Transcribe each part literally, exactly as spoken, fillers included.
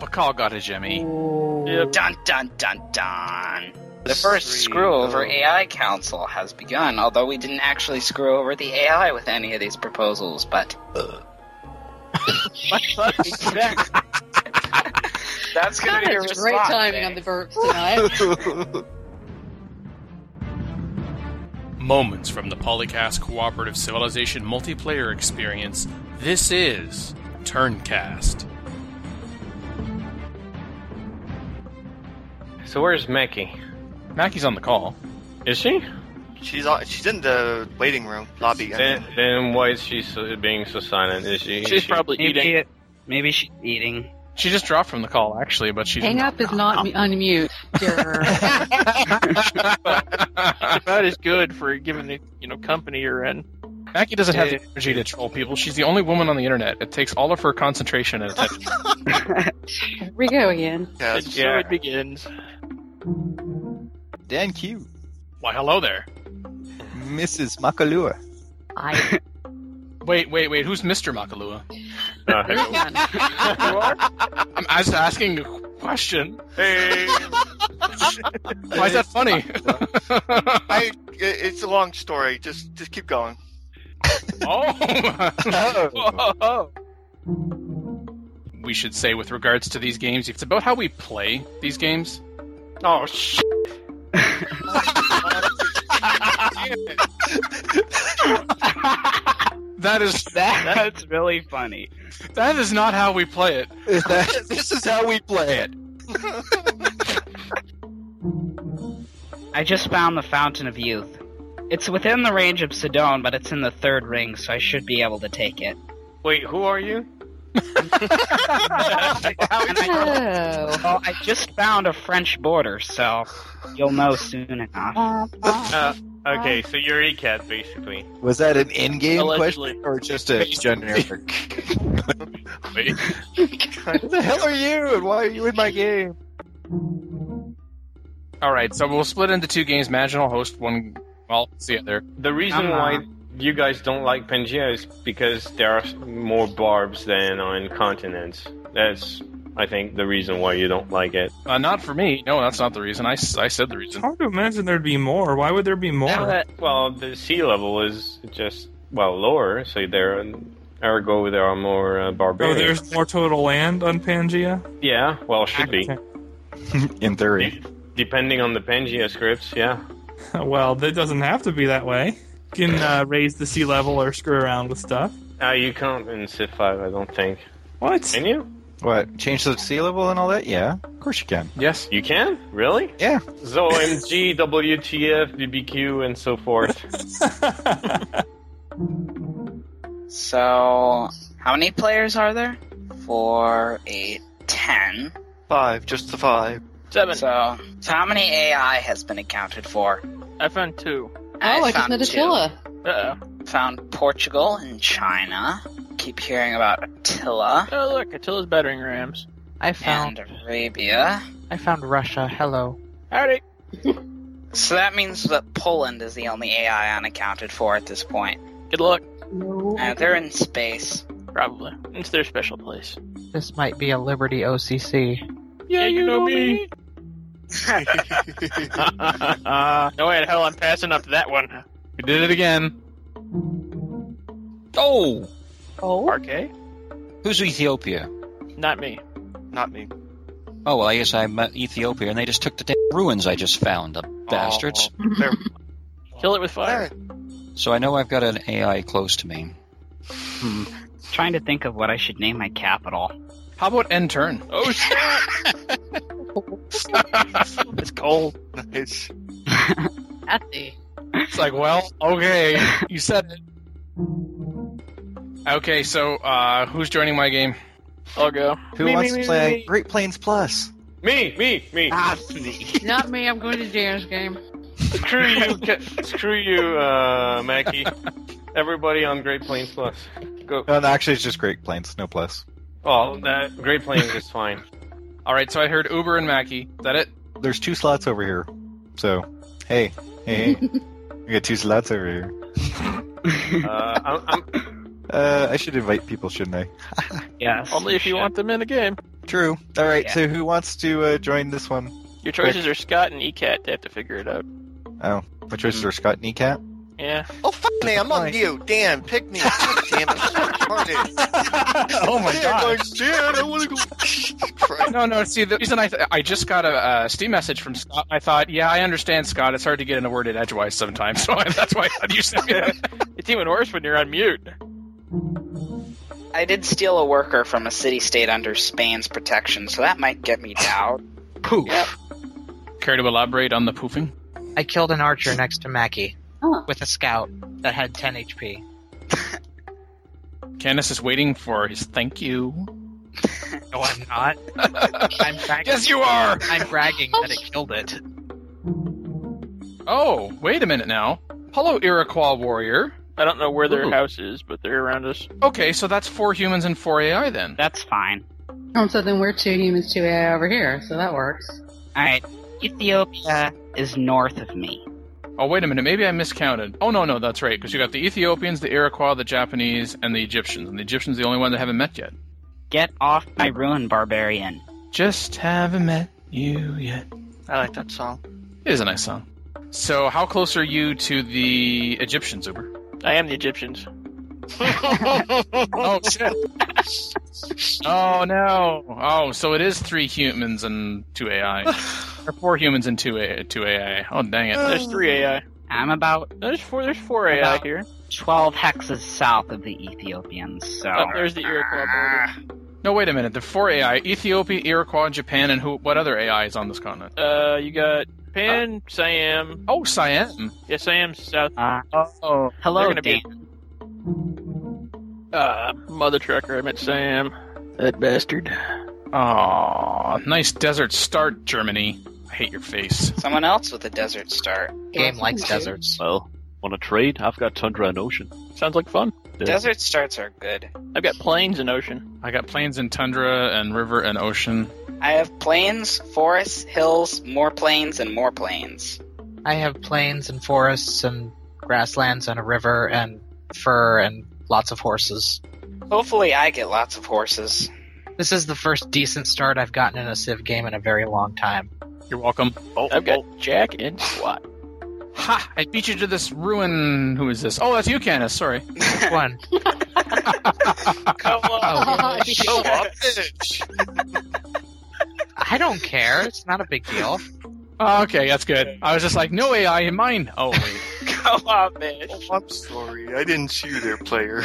Pakal got a Jimmy. Yep. Dun dun dun dun. The first Three, screw over oh. A I Council has begun, although we didn't actually screw over the A I with any of these proposals, but... That's going to be your That is response. great timing eh? on the verbs tonight. Moments from the Polycast Cooperative Civilization multiplayer experience. This is Turncast. So where's Mackie? Mackie's on the call. Is she? She's on, she's in the waiting room lobby. I Then, mean. then why is she so, being so silent? Is she? She's she, probably Maybe, eating. it, maybe she's eating. She just dropped from the call, actually, but she's... Hang up is not m- unmute. dear. About as good for giving it, you know, company you're in. Mackie doesn't have the energy to troll people. She's the only woman on the internet. It takes all of her concentration and attention. Here we go again. Yeah, And so Yeah. it begins. Dan Q. Why, hello there. Missus Makalua. I. Wait, wait, wait. Who's Mister Makalua? Uh, hello. I'm just asking a question. Hey, Why is that funny? I, it's a long story. Just, just keep going. Oh. We should say with regards to these games, it's about how we play these games. Oh, shit. That is That's really funny. that is not how we play it. Is that, this is how we play it. I just found the Fountain of Youth. It's within the range of Sedone, but it's in the third ring, so I should be able to take it. Wait, who are you? And I, Oh. well, I just found a French border, so you'll know soon enough. Uh, okay, so you're E C A T, basically. Was that an in-game Allegedly. question or just a generic? Wait. Who the hell are you and why are you in my game? All right, so we'll split into two games. Imagine I'll host one. Well, see it there. The reason Uh-huh. why you guys don't like Pangea is because there are more barbs than on continents. That's, I think, the reason why you don't like it. Uh, not for me. No, that's not the reason. I, s- I said the reason. Hard to imagine there'd be more. Why would there be more? Uh, Well, the sea level is just, well, lower, so there, ergo there are more uh, Oh, barbarians. there's more total land on Pangea? Yeah, well, should be. Okay. In theory. Depending on the Pangea scripts, yeah. Well, that doesn't have to be that way. You can uh, raise the sea level or screw around with stuff. Uh, you can't in Civ five, I don't think. What? Can you? What? Change the sea level and all that? Yeah, of course you can. Yes. You can? Really? Yeah. So O M G, W T F, B B Q, and so forth. So, how many players are there? Four, eight, ten. Five, just the five. Seven. So, so how many A I has been accounted for? I found two. Oh, I just found met two. Attila. Uh-oh. Found Portugal and China. Keep hearing about Attila Oh, look, Attila's battering rams. I found and Arabia. I found Russia. Hello. Howdy. So that means that Poland is the only A I unaccounted for at this point. Good luck. Uh, they're in space. Probably. It's their special place. This might be a Liberty O C C. Yeah, you know me. No way in hell I'm passing up that one. We did it again. Oh! Oh. Parquet? Who's Ethiopia? Not me. Not me. Oh, well, I guess I met Ethiopia, and they just took the damn ruins I just found, the bastards. Oh, they're- Kill it with fire. So I know I've got an A I close to me. Hmm. Trying to think of what I should name my capital. How about end turn? Oh, shit! It's cold. Nice. Happy. It's like, well, okay, you said it. Okay, so uh, who's joining my game? I'll go. Who Me, wants me, to me, play me. Great Plains Plus? Me, me, me. Ah, me. Not me. I'm going to Dan's game. Screw you, Ca- screw you, uh, Mackie. Everybody on Great Plains Plus. Go. No, no, actually, it's just Great Plains, no plus. Oh, that Great Plains is fine. All right, so I heard Uber and Mackie. Is that it? There's two slots over here. So, hey, hey, hey. We got two slots over here. Uh, I'm, I'm, Uh, I should invite people, shouldn't I? Yes. Only if you want them in a game. True. All right, Yeah. so who wants to uh, join this one? Your choices are Scott and E CAT. They have to figure it out. Oh, my choices are Scott and E CAT? Yeah. Oh, fuck me, I'm on Nice. mute. Dan, pick me. God damn it. I'm so retarded. Oh my Dan, god. going, Dan, I want to go. Christ. No, no. See, the reason I th- I just got a uh, Steam message from Scott. I thought, yeah, I understand, Scott. It's hard to get in a word in edgewise sometimes, so I, that's why I thought you sent me that. It's even worse when you're on mute. I did steal a worker from a city-state under Spain's protection, so that might get me down. Poof. Yep. Care to elaborate on the poofing? I killed an archer next to Mackie Oh. with a scout that had ten H P. Candace is waiting for his thank you. No, I'm not. I'm bragging. Yes, you are! I'm bragging that it killed it. Oh, wait a minute now. Hello, Iroquois warrior. I don't know where their Ooh. house is, but they're around us. Okay, so that's four humans and four A I then. That's fine. Oh, so then we're two humans, two A I over here, so that works. Alright, Ethiopia is north of me. Oh, wait a minute. Maybe I miscounted. Oh, no, no, that's right. Because you got the Ethiopians, the Iroquois, the Japanese, and the Egyptians. And the Egyptians the only one that haven't met yet. Get off my ruin, barbarian. Just haven't met you yet. I like that song. It is a nice song. So, how close are you to the Egyptians, Uber? I am the Egyptians. Oh, shit. Oh, no. Oh, so it is three humans and two A I. Or four humans and two A I. Two A I. Oh, dang it. There's three A I. I'm about No, there's four. There's four A I About- here. twelve hexes south of the Ethiopians, so... Oh, there's the Iroquois border. No, wait a minute. The four A I. Ethiopia, Iroquois, Japan, and who? What other A I is on this continent? Uh, you got Japan, Siam. Oh, Siam. Yeah, Siam's south. Uh, Oh. hello, They're gonna Dan. be- Uh, mother trucker. I meant Siam. That bastard. Aw, nice desert start, Germany. I hate your face. Someone else with a desert start. Game likes deserts. Well, want to trade? I've got tundra and ocean. Sounds like fun. Yeah. Desert starts are good. I've got plains and ocean. I got plains and tundra and river and ocean. I have plains, forests, hills, more plains, and more plains. I have plains and forests and grasslands and a river and fur and lots of horses. Hopefully I get lots of horses. This is the first decent start I've gotten in a Civ game in a very long time. You're welcome. Oh, I've got oh, Jack and SWAT. Ha! I beat you to this ruin. Who is this? Oh, that's you, Candace. Sorry. Which one? Come on. Show up, bitch. I don't care. It's not a big deal. Oh, okay, that's good. I was just like, no A I in mine. Oh, wait. Come on, bitch. Oh, I'm sorry. I didn't see you there, player.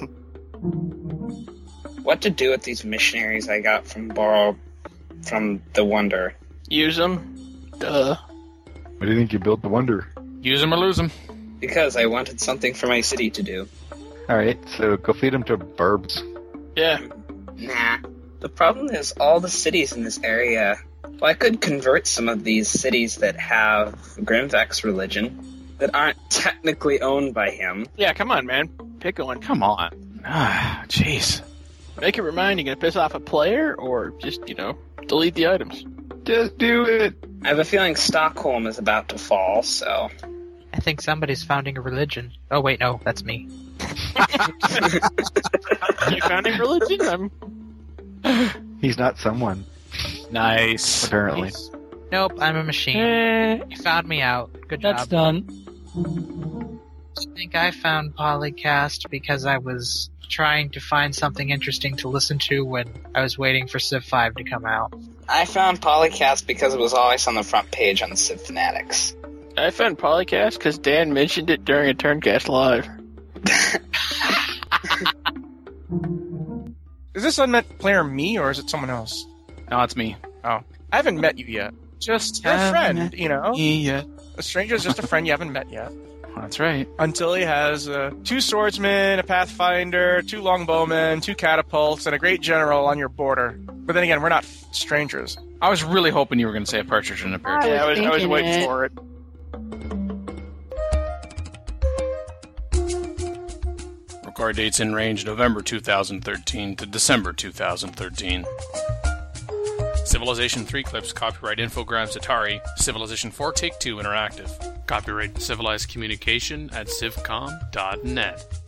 What to do with these missionaries I got from borrow from the Wonder? Use them. Duh. Why do you think you built the Wonder? Use them or lose them. Because I wanted something for my city to do. Alright, so go feed them to barbs. Yeah. Nah. The problem is all the cities in this area. Well, I could convert some of these cities that have Grimvex religion that aren't technically owned by him. Yeah, come on, man. Pick one. Come on. Ah, jeez. Make it remind you gonna piss off a player or just, you know, delete the items. Just do it! I have a feeling Stockholm is about to fall, so... I think somebody's founding a religion. Oh wait, no, that's me. You founding religion? I'm... He's not someone, Nice. apparently. Nope, I'm a machine. Eh, You found me out. Good that's job. done. I think I found Polycast because I was trying to find something interesting to listen to when I was waiting for Civ five to come out. I found Polycast because it was always on the front page on the Civ Fanatics. I found Polycast because Dan mentioned it during a Turncast Live. Is this unmet player me, or is it someone else? No, it's me. Oh. I haven't met you yet. Just You're a haven't friend, met you know? me yet. A stranger is just a friend you haven't met yet. That's right. Until he has uh, two swordsmen, a pathfinder, two longbowmen, two catapults, and a great general on your border. But then again, we're not f- strangers. I was really hoping you were going to say a partridge in a pear tree. Yeah, I was, I was thinking waiting it. for it. Record dates in range November two thousand thirteen to December two thousand thirteen. Civilization three clips, copyright Infogrames Atari, Civilization four Take-Two Interactive. Copyright Civilized Communication at civcom dot net.